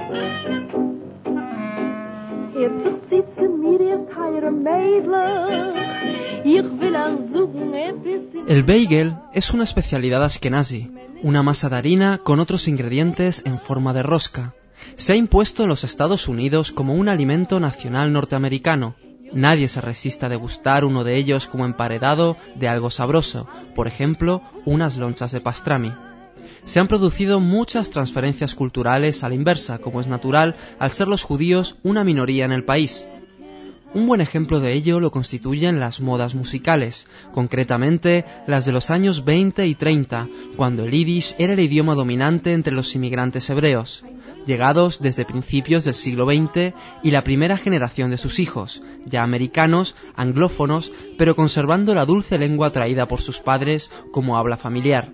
El bagel es una especialidad askenazi, una masa de harina con otros ingredientes en forma de rosca. Se ha impuesto en los Estados Unidos como un alimento nacional norteamericano. Nadie se resiste a degustar uno de ellos como emparedado de algo sabroso, por ejemplo, unas lonchas de pastrami. Se han producido muchas transferencias culturales a la inversa, como es natural, al ser los judíos una minoría en el país. Un buen ejemplo de ello lo constituyen las modas musicales, concretamente las de los años 20 y 30, cuando el yiddish era el idioma dominante entre los inmigrantes hebreos, llegados desde principios del siglo XX y la primera generación de sus hijos, ya americanos, anglófonos, pero conservando la dulce lengua traída por sus padres como habla familiar.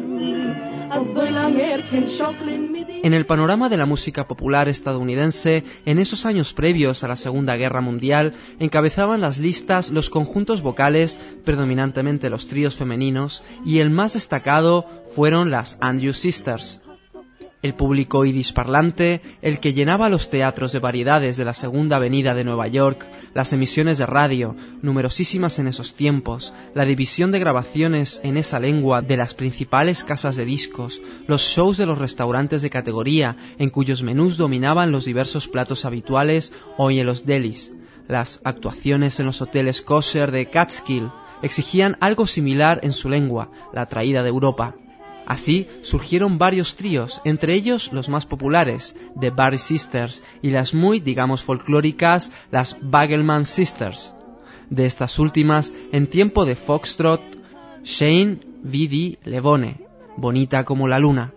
En el panorama de la música popular estadounidense, en esos años previos a la Segunda Guerra Mundial, encabezaban las listas los conjuntos vocales, predominantemente los tríos femeninos, y el más destacado fueron las Andrews Sisters. El público yiddish parlante, el que llenaba los teatros de variedades de la Segunda Avenida de Nueva York, las emisiones de radio, numerosísimas en esos tiempos, la división de grabaciones en esa lengua de las principales casas de discos, los shows de los restaurantes de categoría, en cuyos menús dominaban los diversos platos habituales hoy en los delis, las actuaciones en los hoteles kosher de Catskill, exigían algo similar en su lengua, la traída de Europa. Así surgieron varios tríos, entre ellos los más populares, The Barry Sisters, y las muy, digamos, folclóricas, las Bagelman Sisters. De estas últimas, en tiempo de foxtrot, Shane Vidi Levone, bonita como la luna.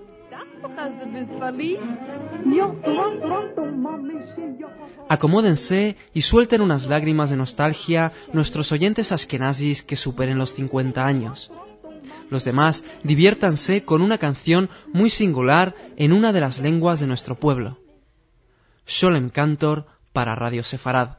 Acomódense y suelten unas lágrimas de nostalgia nuestros oyentes askenazis que superen los 50 años. Los demás diviértanse con una canción muy singular en una de las lenguas de nuestro pueblo. Sholem Cantor para Radio Sefarad.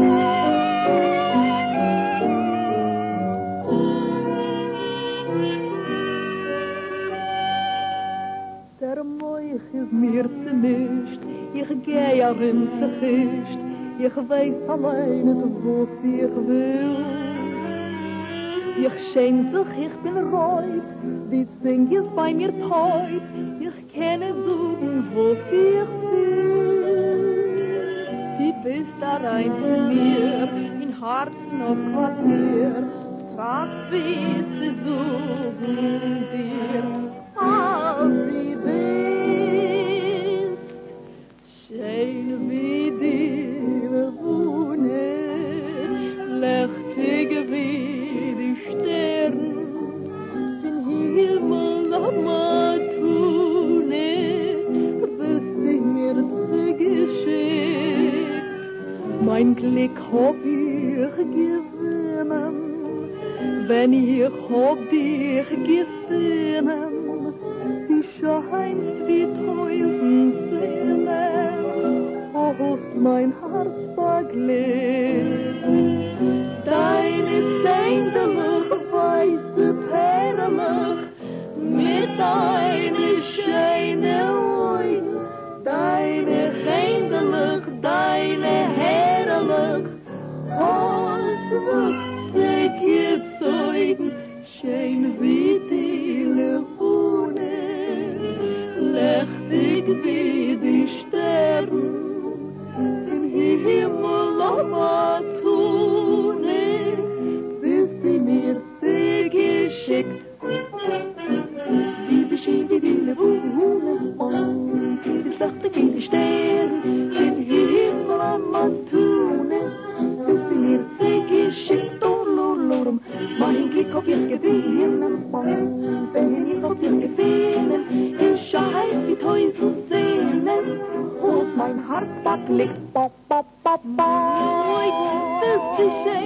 Ich schenk sich, ich bin reut, die Sing ist bei mir teut, ich kenne suchen, wo ich bin. Die bist da rein zu mir, in Herzen auf Quartier, fragt wie sie suchen dir, als sie bist, schön wie dir wohnen, lächtig wie mein Glück hab ich gewinnen, wenn ich hab dich gefunden, die scheinst wie 1000 Seelen, hast mein Herz verglüht. Deine sängerlich, weiße Perle, mit deinen schönen Augen, deine Hände, deine Herrlich, hast wachse gezeugen, schön wie die Wohnen, lächtig wie die Sterne, im Himmel am Tune, bist sie mir sehr geschickt. Wie beschien wie die Wohnen, und wie lächtig wie die Sterne, im Himmel am Tune, bist sie mir sehr geschickt. Mein Glück hab ich gewinnen, wenn ich hab dich gewinnen, ich heiß wie 1000 Seelen, und mein Herz liegt, bop, bop, bop, bop, das ist